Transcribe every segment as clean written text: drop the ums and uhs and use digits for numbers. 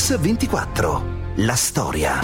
Mix24. La storia.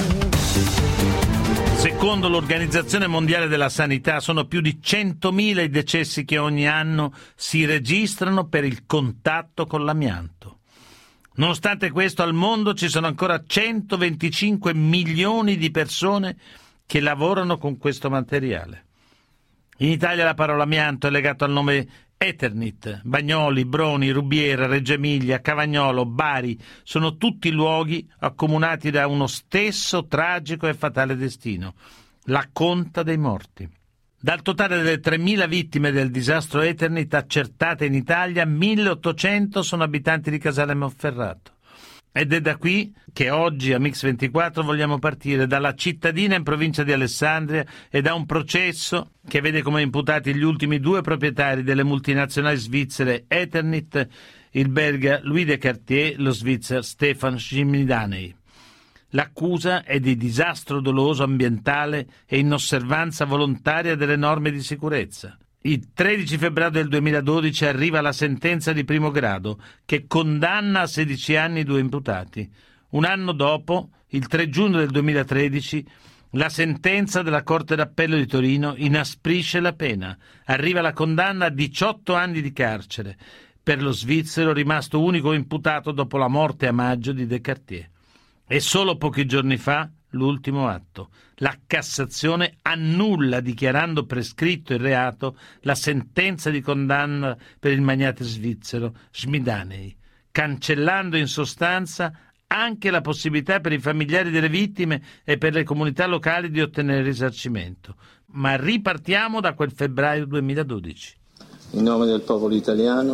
Secondo l'Organizzazione Mondiale della Sanità sono più di 100.000 i decessi che ogni anno si registrano per il contatto con l'amianto. Nonostante questo, al mondo ci sono ancora 125 milioni di persone che lavorano con questo materiale. In Italia la parola amianto è legata al nome Eternit. Bagnoli, Broni, Rubiera, Reggio Emilia, Cavagnolo, Bari sono tutti luoghi accomunati da uno stesso tragico e fatale destino: la conta dei morti. Dal totale delle 3.000 vittime del disastro Eternit accertate in Italia, 1.800 sono abitanti di Casale Monferrato. Ed è da qui che oggi a Mix24 vogliamo partire, dalla cittadina in provincia di Alessandria e da un processo che vede come imputati gli ultimi 2 proprietari delle multinazionali svizzere Eternit, il belga Louis Descartier, lo svizzero Stefan Schmidaney. L'accusa è di disastro doloso ambientale e inosservanza volontaria delle norme di sicurezza. Il 13 febbraio del 2012 arriva la sentenza di primo grado che condanna a 16 anni i 2 imputati. Un anno dopo, il 3 giugno del 2013, la sentenza della Corte d'Appello di Torino inasprisce la pena. Arriva la condanna a 18 anni di carcere per lo svizzero rimasto unico imputato dopo la morte a maggio di Descartier. E solo pochi giorni fa l'ultimo atto. La Cassazione annulla, dichiarando prescritto il reato, la sentenza di condanna per il magnate svizzero Schmidaney, cancellando in sostanza anche la possibilità per i familiari delle vittime e per le comunità locali di ottenere risarcimento. Ma ripartiamo da quel febbraio 2012. In nome del popolo italiano,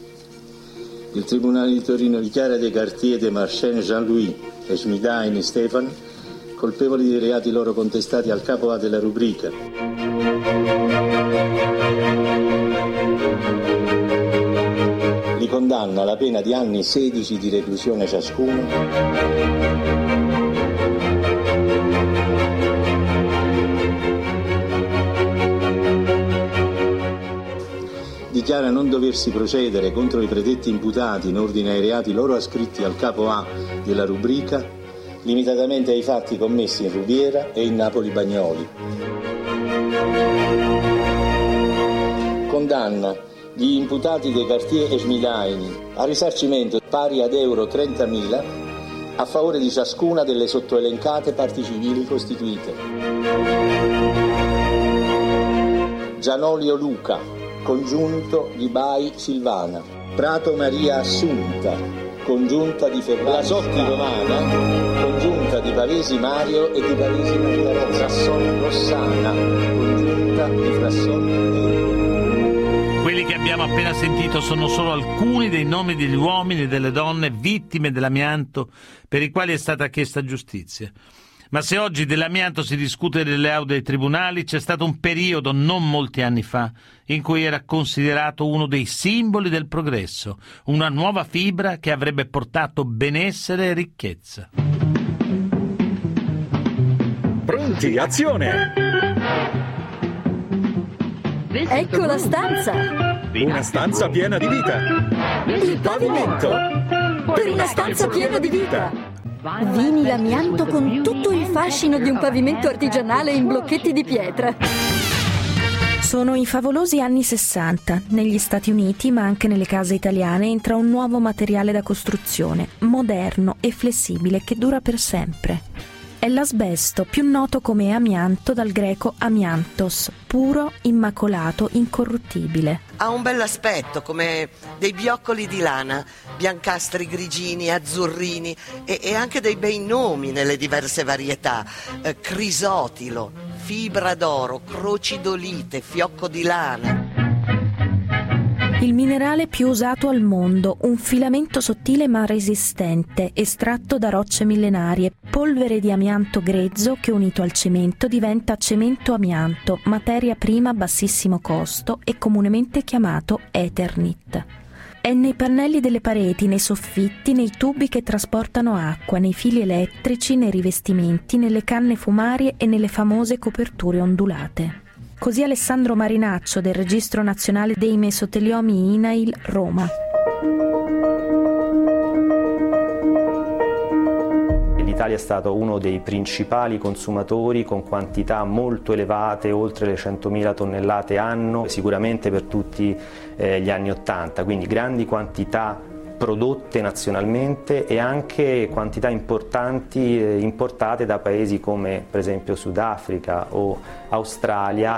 il Tribunale di Torino dichiara Descartier, Demarchenne, Jean-Louis e Schmidaney Stefan colpevoli dei reati loro contestati al capo A della rubrica. Li condanna alla pena di anni 16 di reclusione ciascuno. Dichiara non doversi procedere contro i predetti imputati in ordine ai reati loro ascritti al capo A della rubrica, limitatamente ai fatti commessi in Rubiera e in Napoli Bagnoli. Condanna gli imputati Descartier e Schmidaney a risarcimento pari ad euro 30.000 a favore di ciascuna delle sottoelencate parti civili costituite. Gianolio Luca, congiunto di Bai Silvana. Prato Maria Assunta, congiunta di Ferrasotti Romana, congiunta di Pavesi Mario e di Pavesi Maria Rosa. Frassoni Rossana, congiunta di Frassoni Neri. Quelli che abbiamo appena sentito sono solo alcuni dei nomi degli uomini e delle donne vittime dell'amianto per i quali è stata chiesta giustizia. Ma se oggi dell'amianto si discute nelle aule dei tribunali, c'è stato un periodo, non molti anni fa, in cui era considerato uno dei simboli del progresso, una nuova fibra che avrebbe portato benessere e ricchezza. Pronti, azione! Ecco la stanza! Una stanza piena di vita! Il pavimento! Per una stanza piena di vita! Vini l'amianto con tutto il fascino di un pavimento artigianale in blocchetti di pietra. Sono i favolosi anni 60. Negli Stati Uniti, ma anche nelle case italiane, entra un nuovo materiale da costruzione, moderno e flessibile, che dura per sempre. È l'asbesto, più noto come amianto dal greco amiantos, puro, immacolato, incorruttibile. Ha un bell'aspetto, come dei bioccoli di lana, biancastri, grigini, azzurrini e anche dei bei nomi nelle diverse varietà. Crisotilo, fibra d'oro, croci d'olite, fiocco di lana. Il minerale più usato al mondo, un filamento sottile ma resistente, estratto da rocce millenarie, polvere di amianto grezzo che unito al cemento diventa cemento amianto, materia prima a bassissimo costo e comunemente chiamato Eternit. È nei pannelli delle pareti, nei soffitti, nei tubi che trasportano acqua, nei fili elettrici, nei rivestimenti, nelle canne fumarie e nelle famose coperture ondulate. Così Alessandro Marinaccio del Registro Nazionale dei Mesoteliomi INAIL, Roma. l'Italia è stato uno dei principali consumatori con quantità molto elevate, oltre le 100.000 tonnellate anno, sicuramente per tutti gli anni '80, quindi grandi quantità prodotte nazionalmente e anche quantità importanti importate da paesi come per esempio Sudafrica o Australia.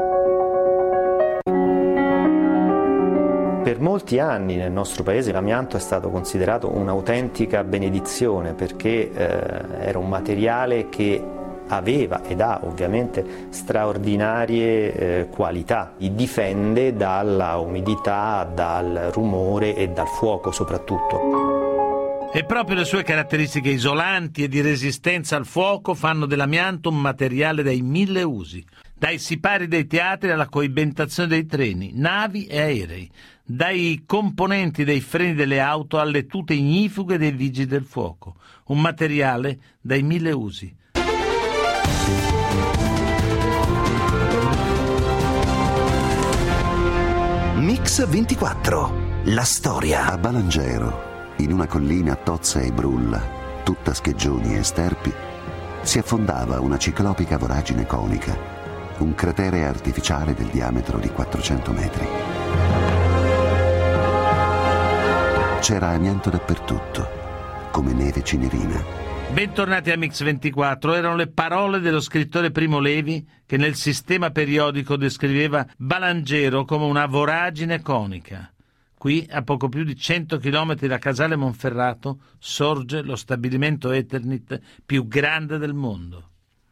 Per molti anni nel nostro paese l'amianto è stato considerato un'autentica benedizione perché era un materiale che aveva ed ha ovviamente straordinarie qualità, difende dalla umidità, dal rumore e dal fuoco soprattutto. E proprio le sue caratteristiche isolanti e di resistenza al fuoco fanno dell'amianto un materiale dai 1000 usi, dai sipari dei teatri alla coibentazione dei treni, navi e aerei, dai componenti dei freni delle auto alle tute ignifughe dei vigili del fuoco, un materiale dai 1000 usi. Mix 24, la storia. A Balangero, in una collina tozza e brulla, tutta scheggioni e sterpi, si affondava una ciclopica voragine conica, un cratere artificiale del diametro di 400 metri. C'era amianto dappertutto, come neve cinerina. Bentornati a Mix 24, erano le parole dello scrittore Primo Levi che nel sistema periodico descriveva Balangero come una voragine conica. Qui, a poco più di 100 chilometri da Casale Monferrato, sorge lo stabilimento Eternit più grande del mondo.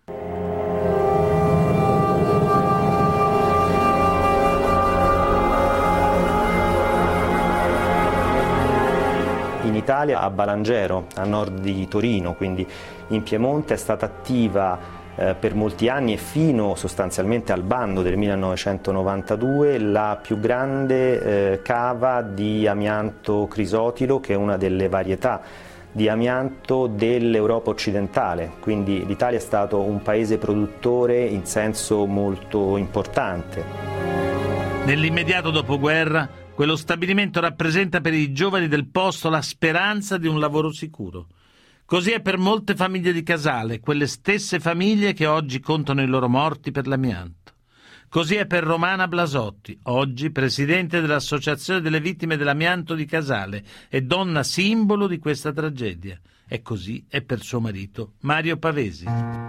In Italia, a Balangero, a nord di Torino, quindi in Piemonte, è stata attiva per molti anni e fino sostanzialmente al bando del 1992 la più grande cava di amianto crisotilo, che è una delle varietà di amianto dell'Europa occidentale, quindi l'Italia è stato un paese produttore in senso molto importante. Nell'immediato dopoguerra quello stabilimento rappresenta per i giovani del posto la speranza di un lavoro sicuro. Così è per molte famiglie di Casale, quelle stesse famiglie che oggi contano i loro morti per l'amianto. Così è per Romana Blasotti, oggi presidente dell'Associazione delle Vittime dell'Amianto di Casale e donna simbolo di questa tragedia. E così è per suo marito, Mario Pavesi.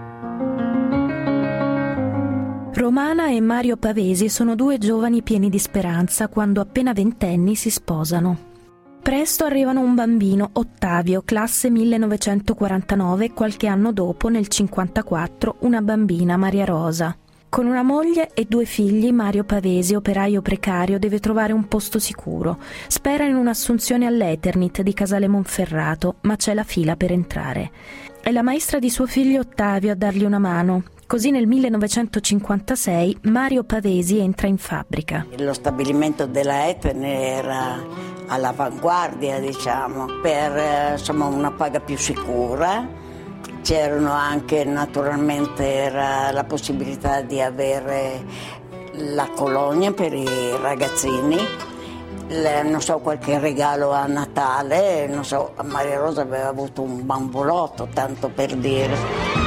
Romana e Mario Pavesi sono due giovani pieni di speranza quando appena ventenni si sposano. Presto arrivano un bambino, Ottavio, classe 1949, e qualche anno dopo, nel 1954, una bambina, Maria Rosa. Con una moglie e 2 figli, Mario Pavesi, operaio precario, deve trovare un posto sicuro. Spera in un'assunzione all'Eternit di Casale Monferrato, ma c'è la fila per entrare. È la maestra di suo figlio Ottavio a dargli una mano. Così nel 1956 Mario Pavesi entra in fabbrica. Lo stabilimento della Eternit era all'avanguardia, diciamo, per insomma una paga più sicura. C'erano anche, naturalmente, era la possibilità di avere la colonia per i ragazzini, non so, qualche regalo a Natale, non so, Maria Rosa aveva avuto un bambolotto, tanto per dire.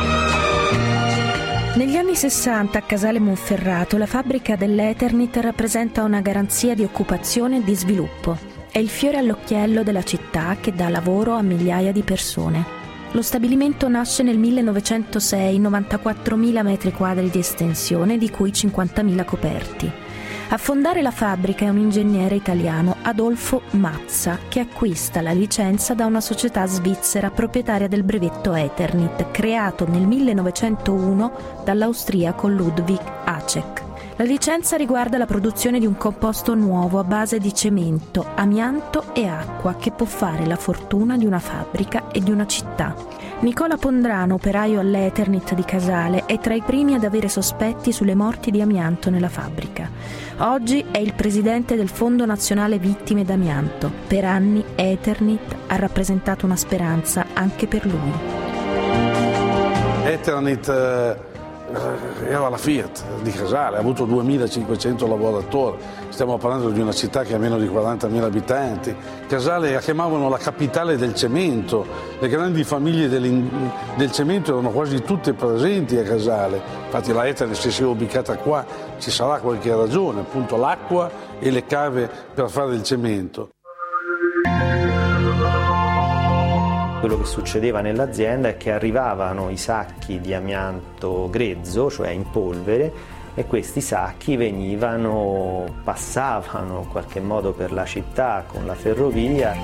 Negli anni 60 a Casale Monferrato la fabbrica dell'Eternit rappresenta una garanzia di occupazione e di sviluppo. È il fiore all'occhiello della città che dà lavoro a migliaia di persone. Lo stabilimento nasce nel 1906, 94.000 metri quadri di estensione, di cui 50.000 coperti. A fondare la fabbrica è un ingegnere italiano, Adolfo Mazza, che acquista la licenza da una società svizzera proprietaria del brevetto Eternit, creato nel 1901 dall'austriaco Ludwig Acek. La licenza riguarda la produzione di un composto nuovo a base di cemento, amianto e acqua che può fare la fortuna di una fabbrica e di una città. Nicola Pondrano, operaio all'Eternit di Casale, è tra i primi ad avere sospetti sulle morti di amianto nella fabbrica. Oggi è il presidente del Fondo Nazionale Vittime d'Amianto. Per anni Eternit ha rappresentato una speranza anche per lui. Eternit era la Fiat di Casale, ha avuto 2500 lavoratori, stiamo parlando di una città che ha meno di 40.000 abitanti. Casale la chiamavano la capitale del cemento, le grandi famiglie del cemento erano quasi tutte presenti a Casale, infatti la Eternit, se si è ubicata qua ci sarà qualche ragione, appunto l'acqua e le cave per fare il cemento. Quello che succedeva nell'azienda è che arrivavano i sacchi di amianto grezzo, cioè in polvere, e questi sacchi passavano in qualche modo per la città con la ferrovia,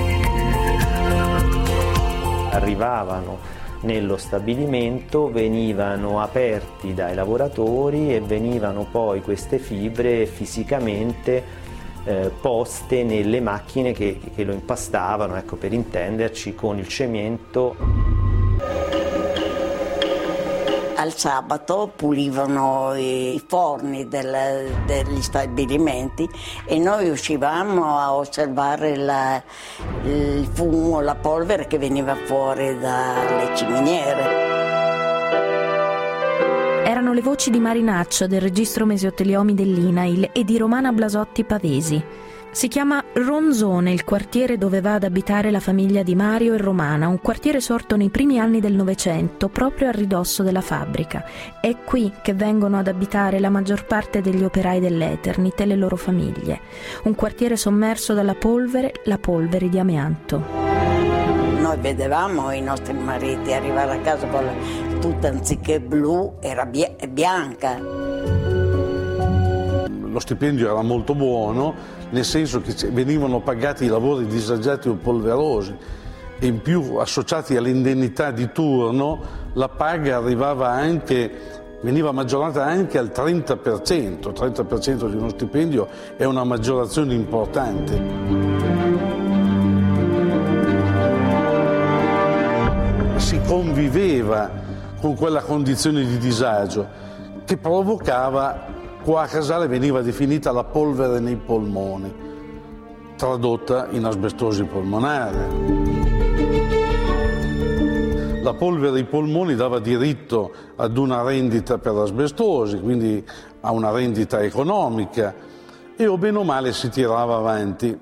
arrivavano nello stabilimento, venivano aperti dai lavoratori e venivano poi queste fibre fisicamente poste nelle macchine che lo impastavano, ecco, per intenderci, con il cemento. Al sabato pulivano i forni degli stabilimenti e noi uscivamo a osservare il fumo, la polvere che veniva fuori dalle ciminiere. Erano le voci di Marinaccio del registro mesoteliomi dell'INAIL e di Romana Blasotti Pavesi. Si chiama Ronzone il quartiere dove va ad abitare la famiglia di Mario e Romana, un quartiere sorto nei primi anni del Novecento, proprio a ridosso della fabbrica. È qui che vengono ad abitare la maggior parte degli operai dell'Eternit e le loro famiglie. Un quartiere sommerso dalla polvere, la polvere di amianto. Noi vedevamo i nostri mariti arrivare a casa con la tuta, anziché blu, era bianca. Lo stipendio era molto buono, nel senso che venivano pagati i lavori disagiati o polverosi e in più associati all'indennità di turno la paga veniva maggiorata anche al 30%. 30% di uno stipendio è una maggiorazione importante. Si conviveva con quella condizione di disagio che provocava, qua a Casale veniva definita la polvere nei polmoni, tradotta in asbestosi polmonare. La polvere ai polmoni dava diritto ad una rendita per asbestosi, quindi a una rendita economica, e o bene o male si tirava avanti.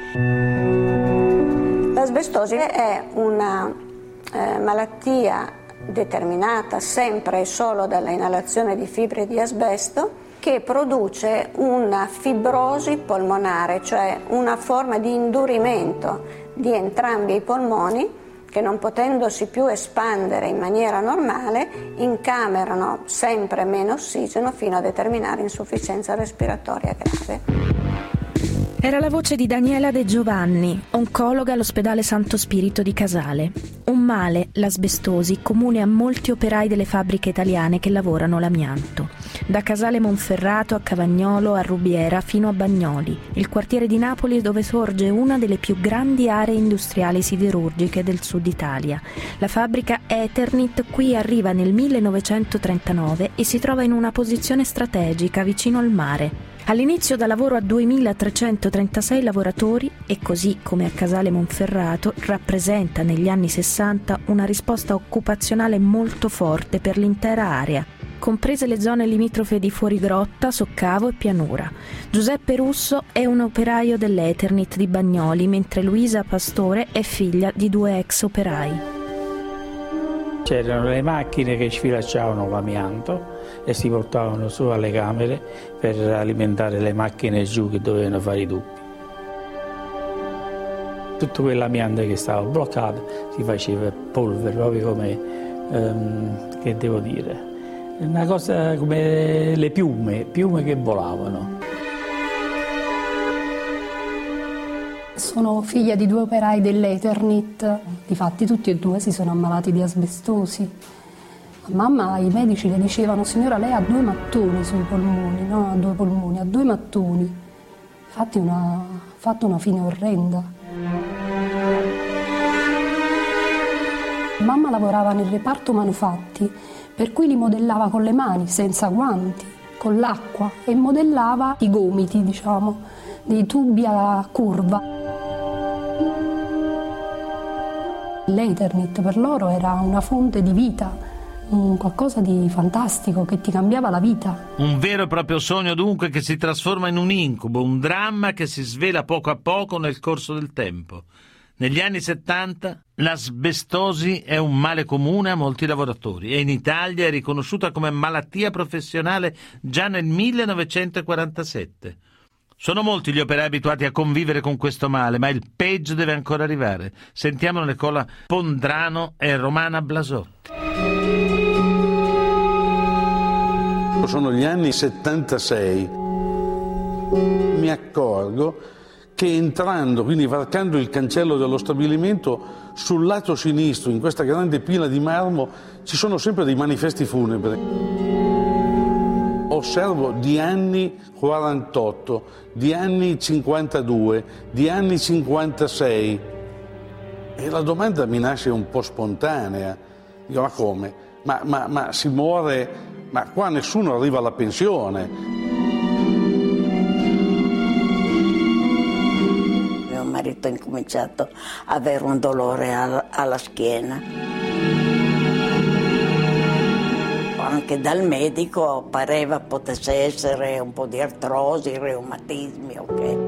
L'asbestosi è una malattia determinata sempre e solo dalla inalazione di fibre di asbesto che produce una fibrosi polmonare, cioè una forma di indurimento di entrambi i polmoni che, non potendosi più espandere in maniera normale, incamerano sempre meno ossigeno fino a determinare insufficienza respiratoria grave. Era la voce di Daniela De Giovanni, oncologa all'ospedale Santo Spirito di Casale. Un male, l'asbestosi, comune a molti operai delle fabbriche italiane che lavorano l'amianto. Da Casale Monferrato a Cavagnolo a Rubiera fino a Bagnoli, il quartiere di Napoli dove sorge una delle più grandi aree industriali siderurgiche del sud Italia. La fabbrica Eternit qui arriva nel 1939 e si trova in una posizione strategica vicino al mare. All'inizio dà lavoro a 2.336 lavoratori e, così come a Casale Monferrato, rappresenta negli anni 60 una risposta occupazionale molto forte per l'intera area, comprese le zone limitrofe di Fuorigrotta, Soccavo e Pianura. Giuseppe Russo è un operaio dell'Eternit di Bagnoli, mentre Luisa Pastore è figlia di 2 ex operai. C'erano le macchine che sfilacciavano l'amianto e si portavano su alle camere per alimentare le macchine giù che dovevano fare i dubbi. Tutto quell'amianto che stava bloccato si faceva polvere, proprio come, che devo dire, una cosa come le piume che volavano. Sono figlia di 2 operai dell'Eternit, difatti tutti e 2 si sono ammalati di asbestosi. A mamma i medici le dicevano: signora, lei ha 2 mattoni sui polmoni, non ha 2 polmoni, ha 2 mattoni. Infatti ha fatto una fine orrenda. Mamma lavorava nel reparto manufatti, per cui li modellava con le mani, senza guanti, con l'acqua, e modellava i gomiti, diciamo, dei tubi a curva. L'Eternit per loro era una fonte di vita, un qualcosa di fantastico che ti cambiava la vita. Un vero e proprio sogno dunque che si trasforma in un incubo, un dramma che si svela poco a poco nel corso del tempo. Negli anni 70 l'asbestosi è un male comune a molti lavoratori e in Italia è riconosciuta come malattia professionale già nel 1947. Sono molti gli operai abituati a convivere con questo male, ma il peggio deve ancora arrivare. Sentiamo Nicola Pondrano e Romana Blasotti. Sono gli anni 76. Mi accorgo che entrando, quindi varcando il cancello dello stabilimento, sul lato sinistro, in questa grande pila di marmo, ci sono sempre dei manifesti funebri. Osservo di anni 48, di anni 52, di anni 56 e la domanda mi nasce un po' spontanea. Dico, ma come? Ma si muore, ma qua nessuno arriva alla pensione. Mio marito ha incominciato ad avere un dolore alla schiena. Anche dal medico pareva potesse essere un po' di artrosi, reumatismi, ok.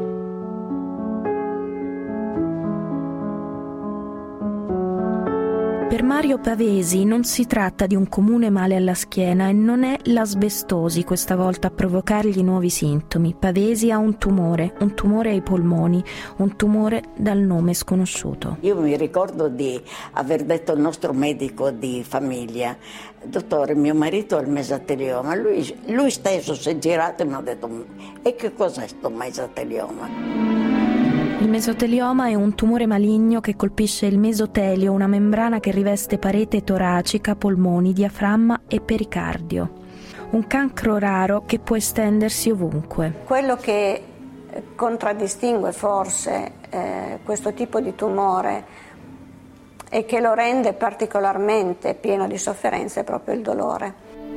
Per Mario Pavesi non si tratta di un comune male alla schiena e non è l'asbestosi questa volta a provocargli nuovi sintomi. Pavesi ha un tumore ai polmoni, un tumore dal nome sconosciuto. Io mi ricordo di aver detto al nostro medico di famiglia: dottore, mio marito ha il mesotelioma. Lui stesso si è girato e mi ha detto: e che cos'è sto mesotelioma? Il mesotelioma è un tumore maligno che colpisce il mesotelio, una membrana che riveste parete toracica, polmoni, diaframma e pericardio. Un cancro raro che può estendersi ovunque. Quello che contraddistingue forse questo tipo di tumore e che lo rende particolarmente pieno di sofferenza è proprio il dolore.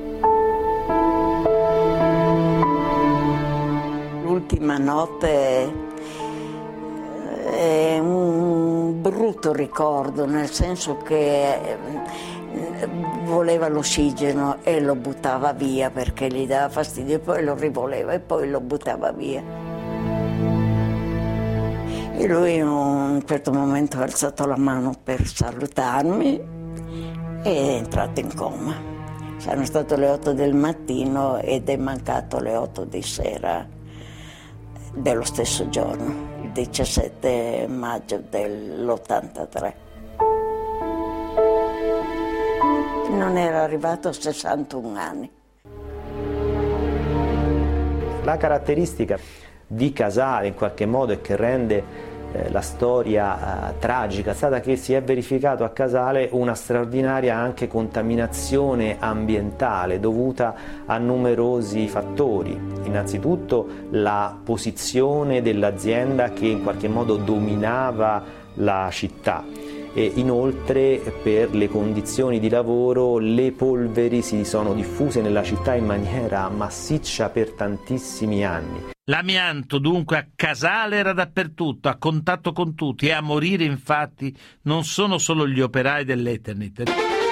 L'ultima notte è un brutto ricordo, nel senso che voleva l'ossigeno e lo buttava via perché gli dava fastidio, e poi lo rivoleva e poi lo buttava via. E lui in un certo momento ha alzato la mano per salutarmi e è entrato in coma. Sono state le 8 del mattino ed è mancato alle 8 di sera dello stesso giorno, il 17 maggio dell'83. Non era arrivato a 61 anni. La caratteristica di Casale in qualche modo e che rende la storia tragica è stata che si è verificato a Casale una straordinaria anche contaminazione ambientale dovuta a numerosi fattori. Innanzitutto la posizione dell'azienda che in qualche modo dominava la città. E inoltre per le condizioni di lavoro le polveri si sono diffuse nella città in maniera massiccia per tantissimi anni. L'amianto dunque a Casale era dappertutto, a contatto con tutti, e a morire infatti non sono solo gli operai dell'Eternit.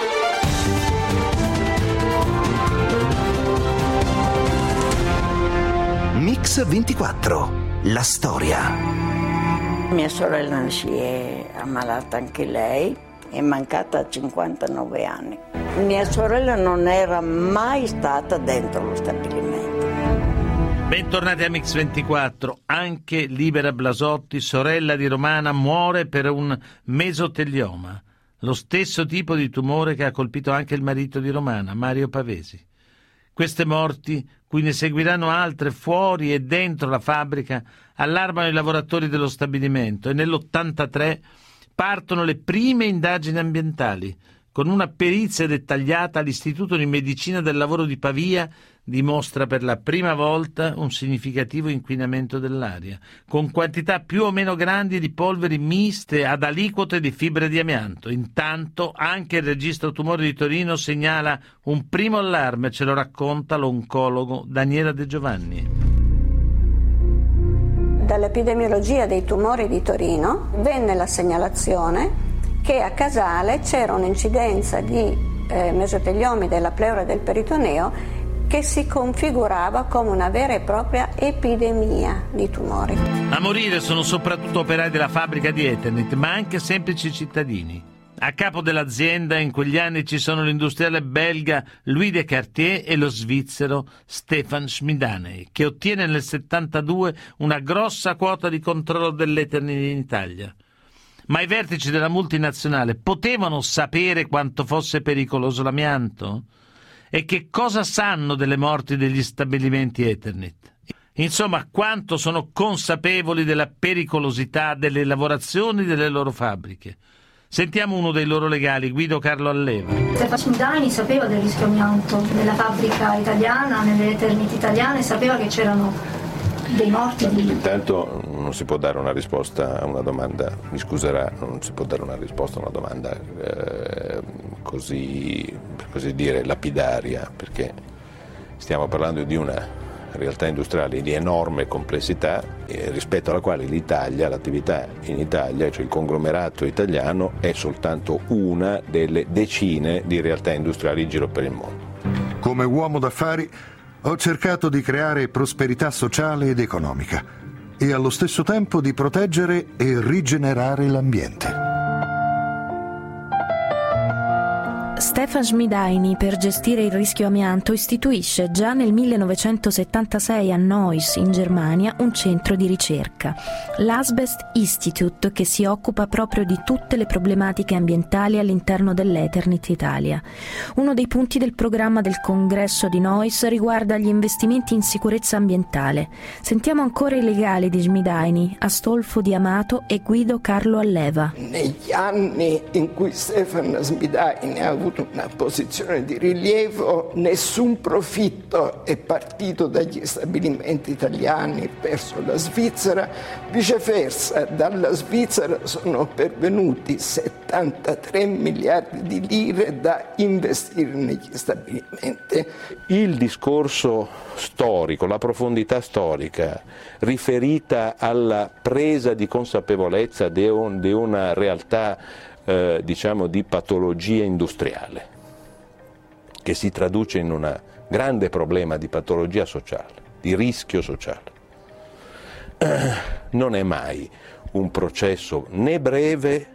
Mix 24, la storia. Mia sorella si è ammalata anche lei, è mancata a 59 anni. Mia sorella non era mai stata dentro lo stabilimento. Bentornati a Mix 24. Anche Libera Blasotti, sorella di Romana, muore per un mesotelioma, lo stesso tipo di tumore che ha colpito anche il marito di Romana, Mario Pavesi. Queste morti, cui ne seguiranno altre fuori e dentro la fabbrica, allarmano i lavoratori dello stabilimento e nell'83 partono le prime indagini ambientali. Con una perizia dettagliata, l'Istituto di Medicina del Lavoro di Pavia dimostra per la prima volta un significativo inquinamento dell'aria, con quantità più o meno grandi di polveri miste ad aliquote di fibre di amianto. Intanto anche il registro tumori di Torino segnala un primo allarme, ce lo racconta l'oncologo Daniela De Giovanni. Dall'epidemiologia dei tumori di Torino venne la segnalazione che a Casale c'era un'incidenza di mesoteliomi della pleura e del peritoneo, che si configurava come una vera e propria epidemia di tumori. A morire sono soprattutto operai della fabbrica di Eternit, ma anche semplici cittadini. A capo dell'azienda in quegli anni ci sono l'industriale belga Louis Descartier e lo svizzero Stefan Schmidaney, che ottiene nel 72 una grossa quota di controllo dell'Eternit in Italia. Ma i vertici della multinazionale potevano sapere quanto fosse pericoloso l'amianto? E che cosa sanno delle morti degli stabilimenti Eternit? Insomma, quanto sono consapevoli della pericolosità delle lavorazioni delle loro fabbriche? Sentiamo uno dei loro legali, Guido Carlo Alleva. Stefan Schmidaney sapeva del rischio amianto nella fabbrica italiana, nelle Eternit italiane, sapeva che c'erano dei morti. Intanto non si può dare una risposta a una domanda, mi scuserà, non si può dare una risposta a una domanda così, per così dire, lapidaria, perché stiamo parlando di una realtà industriale di enorme complessità rispetto alla quale l'attività in Italia, cioè il conglomerato italiano, è soltanto una delle decine di realtà industriali in giro per il mondo. Come uomo d'affari ho cercato di creare prosperità sociale ed economica e allo stesso tempo di proteggere e rigenerare l'ambiente. Stefan Schmidaney, per gestire il rischio amianto, istituisce già nel 1976 a Neuss, in Germania, un centro di ricerca, l'Asbest Institute, che si occupa proprio di tutte le problematiche ambientali all'interno dell'Eternit Italia. Uno dei punti del programma del congresso di Neuss riguarda gli investimenti in sicurezza ambientale. Sentiamo ancora i legali di Schmidaney, Astolfo Di Amato e Guido Carlo Alleva. Negli anni in cui Stefan Schmidaney ha avuto una posizione di rilievo, nessun profitto è partito dagli stabilimenti italiani verso la Svizzera, viceversa dalla Svizzera sono pervenuti 73 miliardi di lire da investire negli stabilimenti. Il discorso storico, la profondità storica riferita alla presa di consapevolezza di una realtà di patologia industriale, che si traduce in un grande problema di patologia sociale, di rischio sociale. Non è mai un processo né breve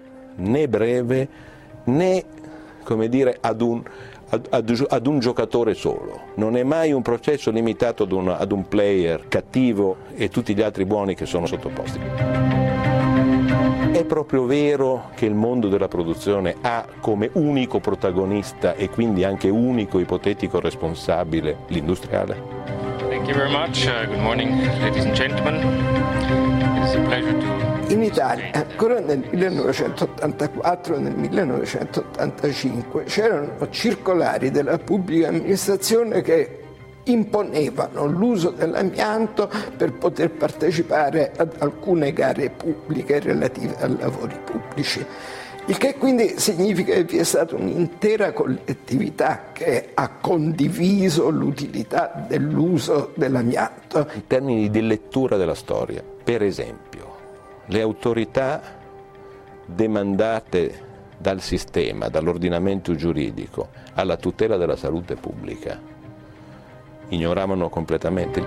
né come dire ad un giocatore solo, non è mai un processo limitato ad un player cattivo e tutti gli altri buoni che sono sottoposti. È proprio vero che il mondo della produzione ha come unico protagonista e quindi anche unico ipotetico responsabile l'industriale? Thank you very much. Good morning, ladies and gentlemen. It's a pleasure to... In Italia, ancora nel 1984 e nel 1985, c'erano circolari della pubblica amministrazione che imponevano l'uso dell'amianto per poter partecipare ad alcune gare pubbliche relative a lavori pubblici. Il che quindi significa che vi è stata un'intera collettività che ha condiviso l'utilità dell'uso dell'amianto. In termini di lettura della storia, per esempio, le autorità demandate dal sistema, dall'ordinamento giuridico, alla tutela della salute pubblica, ignoravano completamente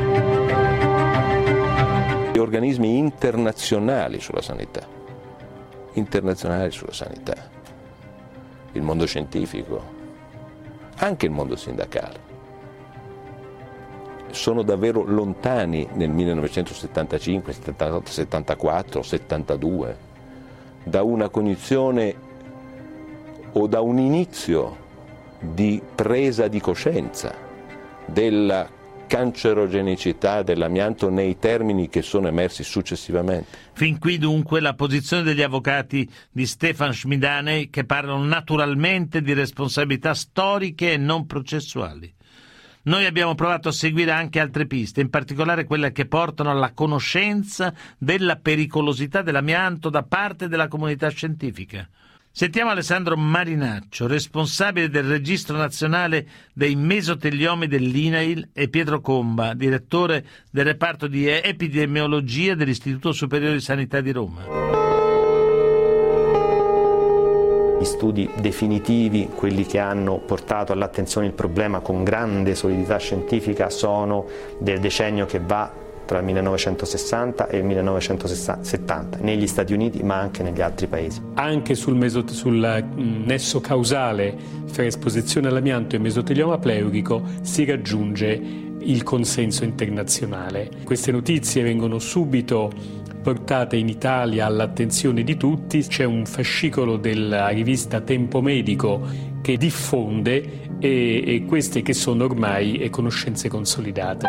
gli organismi internazionali sulla sanità, il mondo scientifico, anche il mondo sindacale. Sono davvero lontani nel 1975, 78, 74, 72 da una cognizione o da un inizio di presa di coscienza della cancerogenicità dell'amianto nei termini che sono emersi successivamente. Fin qui dunque la posizione degli avvocati di Stefan Schmidaney, che parlano naturalmente di responsabilità storiche e non processuali. Noi abbiamo provato a seguire anche altre piste, in particolare quelle che portano alla conoscenza della pericolosità dell'amianto da parte della comunità scientifica. Sentiamo Alessandro Marinaccio, responsabile del Registro Nazionale dei Mesoteliomi dell'INAIL, e Pietro Comba, direttore del reparto di epidemiologia dell'Istituto Superiore di Sanità di Roma. I gli studi definitivi, quelli che hanno portato all'attenzione il problema con grande solidità scientifica, sono del decennio che va tra il 1960 e il 1970, negli Stati Uniti ma anche negli altri paesi. Anche sul nesso causale fra esposizione all'amianto e mesotelioma pleurico si raggiunge il consenso internazionale. Queste notizie vengono subito portate in Italia all'attenzione di tutti. C'è un fascicolo della rivista Tempo Medico che diffonde e queste che sono ormai conoscenze consolidate.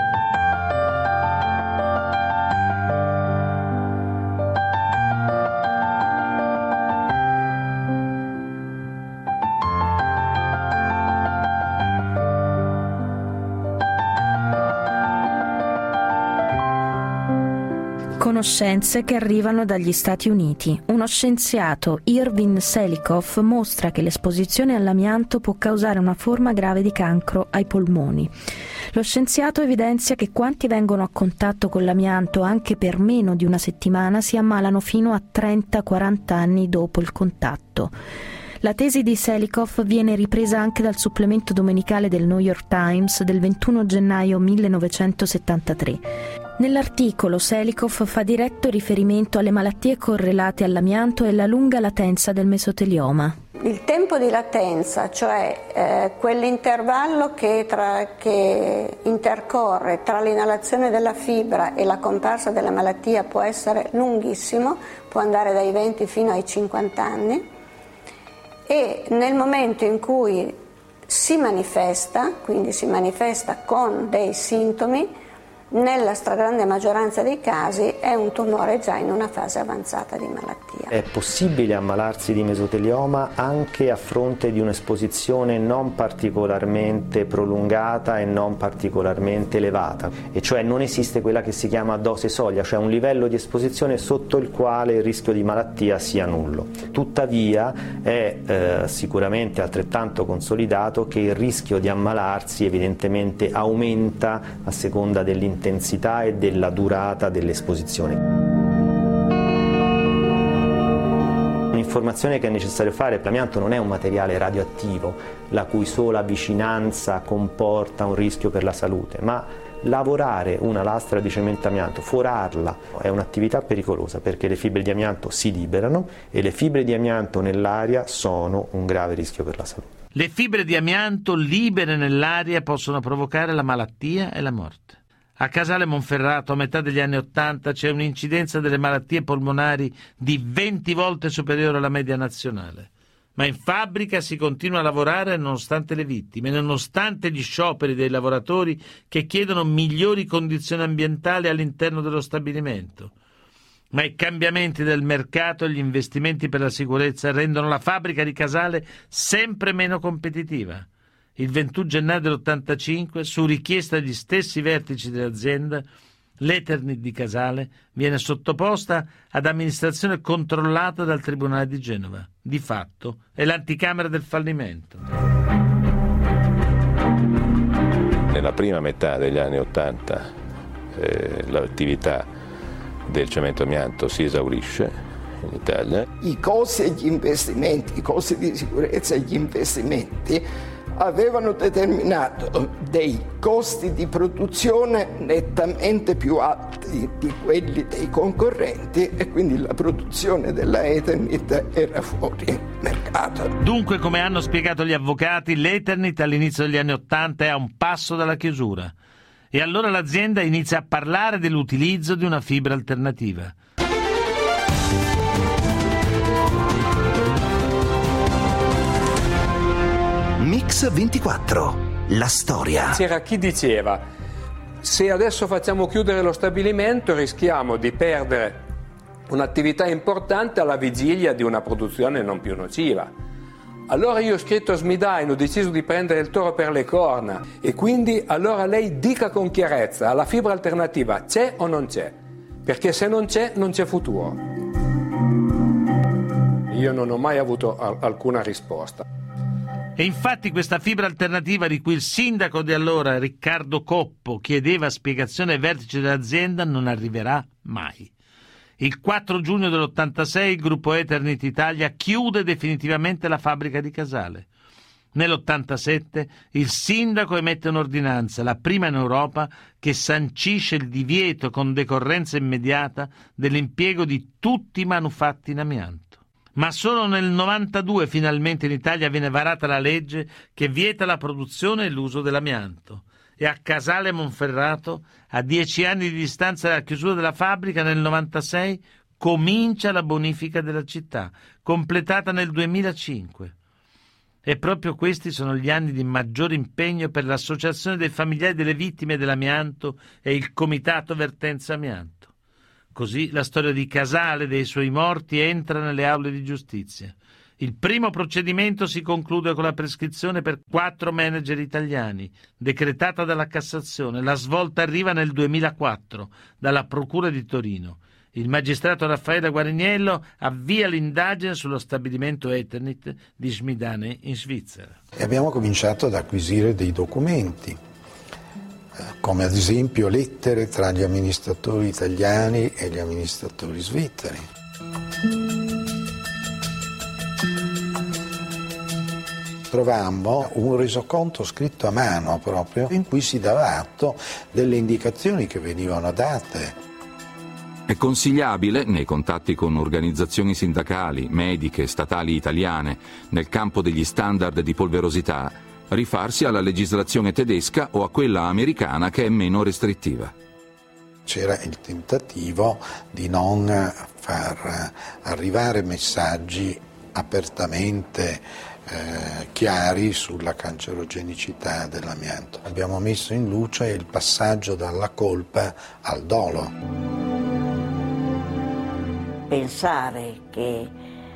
Conoscenze che arrivano dagli Stati Uniti. Uno scienziato, Irvin Selikoff, mostra che l'esposizione all'amianto può causare una forma grave di cancro ai polmoni. Lo scienziato evidenzia che quanti vengono a contatto con l'amianto anche per meno di una settimana si ammalano fino a 30-40 anni dopo il contatto. La tesi di Selikoff viene ripresa anche dal supplemento domenicale del New York Times del 21 gennaio 1973. Nell'articolo Selikoff fa diretto riferimento alle malattie correlate all'amianto e alla lunga latenza del mesotelioma. Il tempo di latenza, cioè quell'intervallo che intercorre tra l'inalazione della fibra e la comparsa della malattia, può essere lunghissimo, può andare dai 20 fino ai 50 anni, e nel momento in cui si manifesta, quindi si manifesta con dei sintomi, nella stragrande maggioranza dei casi è un tumore già in una fase avanzata di malattia. È possibile ammalarsi di mesotelioma anche a fronte di un'esposizione non particolarmente prolungata e non particolarmente elevata, e cioè non esiste quella che si chiama dose soglia, cioè un livello di esposizione sotto il quale il rischio di malattia sia nullo. Tuttavia è sicuramente altrettanto consolidato che il rischio di ammalarsi evidentemente aumenta a seconda dell'intensità e della durata dell'esposizione. Un'informazione che è necessario fare: l'amianto non è un materiale radioattivo la cui sola vicinanza comporta un rischio per la salute, ma lavorare una lastra di cemento amianto, forarla, è un'attività pericolosa perché le fibre di amianto si liberano e le fibre di amianto nell'aria sono un grave rischio per la salute. Le fibre di amianto libere nell'aria possono provocare la malattia e la morte. A Casale Monferrato, a metà degli anni '80, c'è un'incidenza delle malattie polmonari di 20 volte superiore alla media nazionale. Ma in fabbrica si continua a lavorare nonostante le vittime, nonostante gli scioperi dei lavoratori che chiedono migliori condizioni ambientali all'interno dello stabilimento. Ma i cambiamenti del mercato e gli investimenti per la sicurezza rendono la fabbrica di Casale sempre meno competitiva. Il 21 gennaio dell'85, su richiesta degli stessi vertici dell'azienda, l'Eternit di Casale viene sottoposta ad amministrazione controllata dal Tribunale di Genova. Di fatto è l'anticamera del fallimento. Nella prima metà degli anni '80 l'attività del cemento amianto si esaurisce in Italia. I costi e gli investimenti, i costi di sicurezza e gli investimenti avevano determinato dei costi di produzione nettamente più alti di quelli dei concorrenti e quindi la produzione della Eternit era fuori mercato. Dunque, come hanno spiegato gli avvocati, l'Eternit all'inizio degli anni '80 è a un passo dalla chiusura e allora l'azienda inizia a parlare dell'utilizzo di una fibra alternativa. Mix 24, la storia. C'era chi diceva: se adesso facciamo chiudere lo stabilimento rischiamo di perdere un'attività importante alla vigilia di una produzione non più nociva. Allora io ho scritto a Smidain, ho deciso di prendere il toro per le corna e quindi allora lei dica con chiarezza: la fibra alternativa c'è o non c'è? Perché se non c'è, non c'è futuro. Io non ho mai avuto alcuna risposta. E infatti questa fibra alternativa, di cui il sindaco di allora, Riccardo Coppo, chiedeva spiegazione ai vertici dell'azienda, non arriverà mai. Il 4 giugno dell'86 il gruppo Eternit Italia chiude definitivamente la fabbrica di Casale. Nell'87 il sindaco emette un'ordinanza, la prima in Europa, che sancisce il divieto con decorrenza immediata dell'impiego di tutti i manufatti in amianto. Ma solo nel 92 finalmente in Italia viene varata la legge che vieta la produzione e l'uso dell'amianto. E a Casale Monferrato, a 10 anni di distanza dalla chiusura della fabbrica, nel 96 comincia la bonifica della città, completata nel 2005. E proprio questi sono gli anni di maggior impegno per l'Associazione dei familiari delle vittime dell'amianto e il Comitato Vertenza Amianto. Così la storia di Casale e dei suoi morti entra nelle aule di giustizia. Il primo procedimento si conclude con la prescrizione per 4 manager italiani, decretata dalla Cassazione. La svolta arriva nel 2004 dalla Procura di Torino. Il magistrato Raffaele Guariniello avvia l'indagine sullo stabilimento Eternit di Schmidane in Svizzera. E abbiamo cominciato ad acquisire dei documenti, come ad esempio lettere tra gli amministratori italiani e gli amministratori svizzeri. Trovammo un resoconto scritto a mano proprio, in cui si dava atto delle indicazioni che venivano date. È consigliabile, nei contatti con organizzazioni sindacali, mediche, statali italiane, nel campo degli standard di polverosità, rifarsi alla legislazione tedesca o a quella americana, che è meno restrittiva. C'era il tentativo di non far arrivare messaggi apertamente chiari sulla cancerogenicità dell'amianto. Abbiamo messo in luce il passaggio dalla colpa al dolo. Pensare che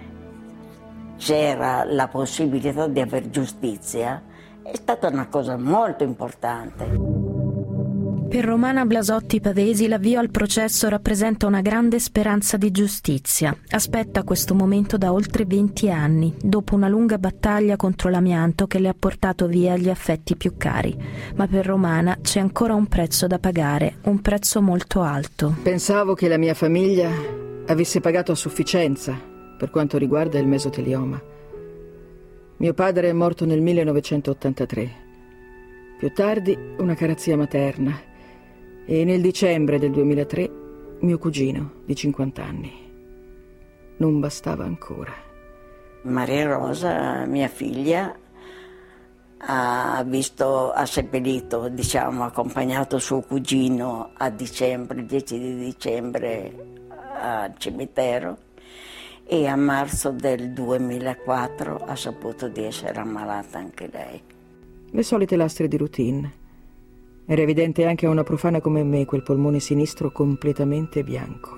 c'era la possibilità di aver giustizia è stata una cosa molto importante. Per Romana Blasotti Pavesi l'avvio al processo rappresenta una grande speranza di giustizia. Aspetta questo momento da oltre 20 anni, dopo una lunga battaglia contro l'amianto che le ha portato via gli affetti più cari. Ma per Romana c'è ancora un prezzo da pagare, un prezzo molto alto. Pensavo che la mia famiglia avesse pagato a sufficienza per quanto riguarda il mesotelioma. Mio padre è morto nel 1983. Più tardi una carestia materna. E nel dicembre del 2003 mio cugino di 50 anni. Non bastava ancora. Maria Rosa, mia figlia, ha seppellito, accompagnato suo cugino a dicembre, il 10 di dicembre al cimitero, e a marzo del 2004 ha saputo di essere ammalata anche lei. Le solite lastre di routine. Era evidente anche a una profana come me quel polmone sinistro completamente bianco.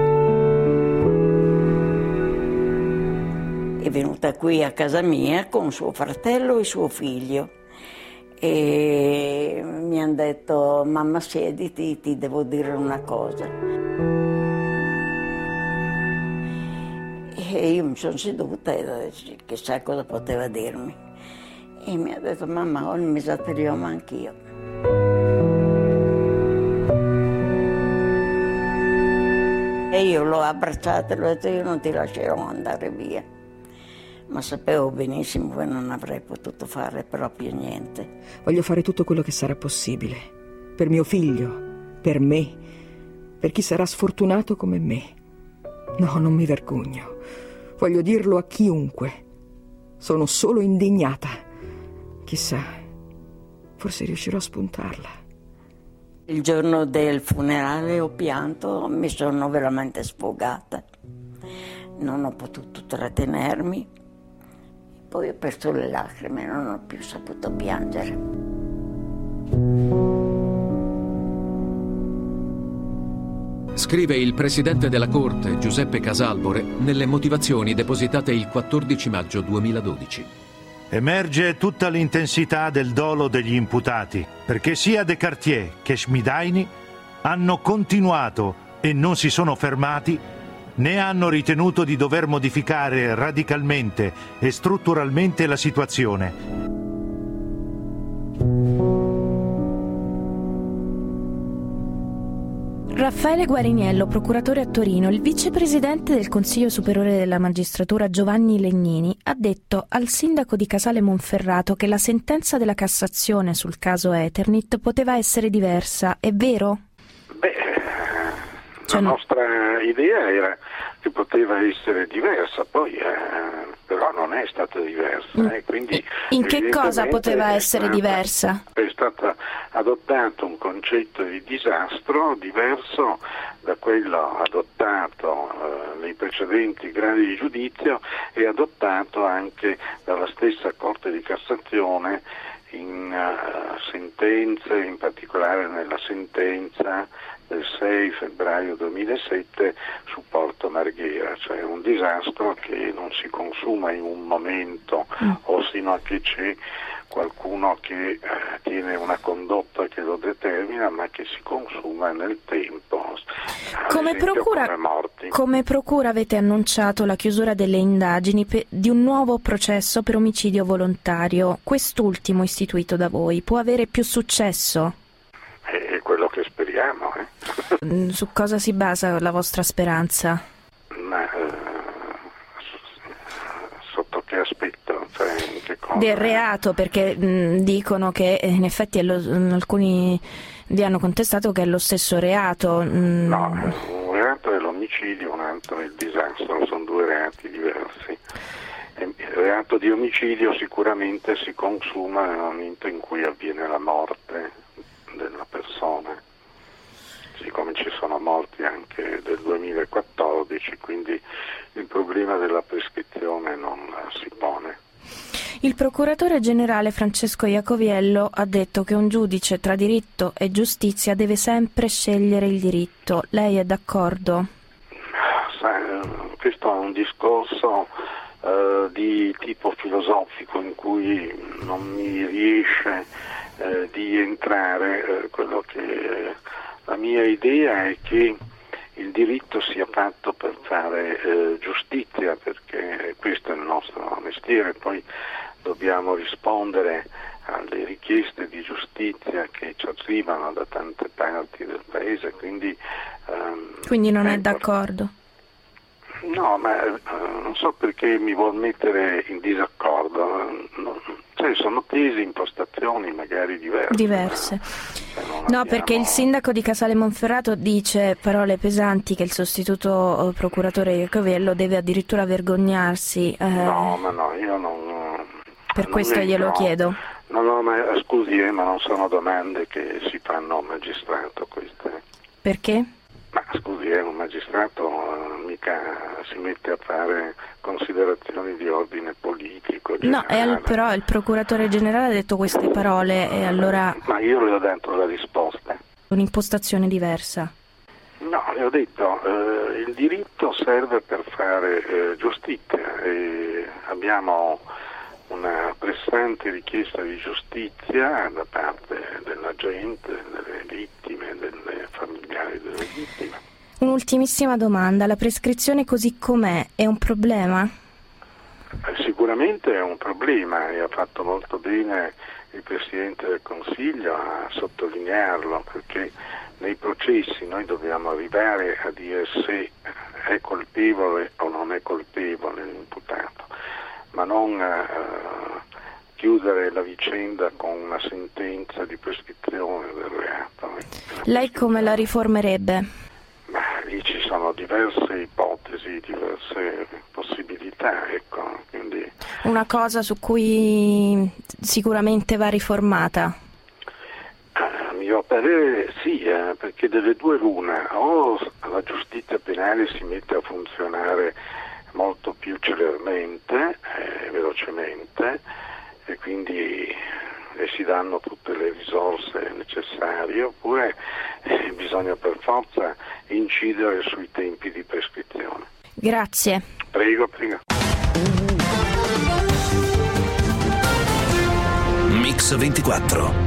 È venuta qui a casa mia con suo fratello e suo figlio e mi hanno detto: mamma, siediti, ti devo dire una cosa. E io mi sono seduta e chissà cosa poteva dirmi. E mi ha detto: mamma, ho il mesotelioma anch'io. E io l'ho abbracciata e l'ho detto: io non ti lascerò andare via. Ma sapevo benissimo che non avrei potuto fare proprio niente. Voglio fare tutto quello che sarà possibile. Per mio figlio, per me, per chi sarà sfortunato come me. No, non mi vergogno. Voglio dirlo a chiunque. Sono solo indignata. Chissà, forse riuscirò a spuntarla. Il giorno del funerale ho pianto, mi sono veramente sfogata. Non ho potuto trattenermi. Poi ho perso le lacrime, non ho più saputo piangere. Scrive il presidente della Corte, Giuseppe Casalbore, nelle motivazioni depositate il 14 maggio 2012. Emerge tutta l'intensità del dolo degli imputati, perché sia De Cartier che Schmidaini hanno continuato e non si sono fermati, né hanno ritenuto di dover modificare radicalmente e strutturalmente la situazione. Raffaele Guariniello, procuratore a Torino, il vicepresidente del Consiglio Superiore della Magistratura Giovanni Legnini ha detto al sindaco di Casale Monferrato che la sentenza della Cassazione sul caso Eternit poteva essere diversa. È vero? La nostra idea era che poteva essere diversa, poi però non è stata diversa. Quindi, in che cosa poteva essere diversa? È stato adottato un concetto di disastro diverso da quello adottato nei precedenti gradi di giudizio e adottato anche dalla stessa Corte di Cassazione in sentenze, in particolare nella sentenza del 6 febbraio 2007 su Porto Marghera, cioè un disastro che non si consuma in un momento o sino a che c'è qualcuno che tiene una condotta che lo determina, ma che si consuma nel tempo. Come procura avete annunciato la chiusura delle indagini di un nuovo processo per omicidio volontario. Quest'ultimo istituito da voi può avere più successo? È quello che speriamo. Su cosa si basa la vostra speranza? Sotto che aspetto? Cioè, in che cosa? Del reato, perché dicono che in effetti alcuni vi hanno contestato che è lo stesso reato. No, un reato è l'omicidio, un altro è il disastro, sono due reati diversi. Il reato di omicidio sicuramente si consuma nel momento in cui avviene la morte della persona, siccome ci sono morti anche del 2014, quindi il problema della prescrizione non si pone. Il procuratore generale Francesco Iacoviello ha detto che un giudice tra diritto e giustizia deve sempre scegliere il diritto. Lei è d'accordo? Questo è un discorso di tipo filosofico in cui non mi riesce di entrare. Quello che la mia idea è che il diritto sia fatto per fare giustizia, perché questo è il nostro mestiere, poi dobbiamo rispondere alle richieste di giustizia che ci arrivano da tante parti del paese, quindi non è d'accordo? No, ma non so perché mi vuol mettere in disaccordo. Cioè, sono tesi, impostazioni magari diverse. No, perché il sindaco di Casale Monferrato dice parole pesanti che il sostituto procuratore Iacoviello deve addirittura vergognarsi. No, io non... Per questo glielo chiedo. No, ma scusi, ma non sono domande che si fanno a un magistrato queste. Perché? Ma scusi, un magistrato mica si mette a fare considerazioni di ordine politico. Generale. No, però il procuratore generale ha detto queste parole e allora... Ma io le ho dato la risposta. Un'impostazione diversa. No, le ho detto, il diritto serve per fare giustizia e abbiamo una pressante richiesta di giustizia da parte della gente, delle vittime, delle familiari delle vittime. Un'ultimissima domanda, la prescrizione così com'è è un problema? Sicuramente è un problema e ha fatto molto bene il Presidente del Consiglio a sottolinearlo, perché nei processi noi dobbiamo arrivare a dire se è colpevole o non è colpevole l'imputato, ma non chiudere la vicenda con una sentenza di prescrizione del reato. Lei come la riformerebbe? Ma lì ci sono diverse ipotesi, diverse possibilità, ecco. Quindi... Una cosa su cui sicuramente va riformata? A mio parere sì, perché delle due l'una, o la giustizia penale si mette a funzionare molto più celermente, velocemente, e quindi si danno tutte le risorse necessarie, oppure bisogna per forza incidere sui tempi di prescrizione. Grazie. Prego. Mix 24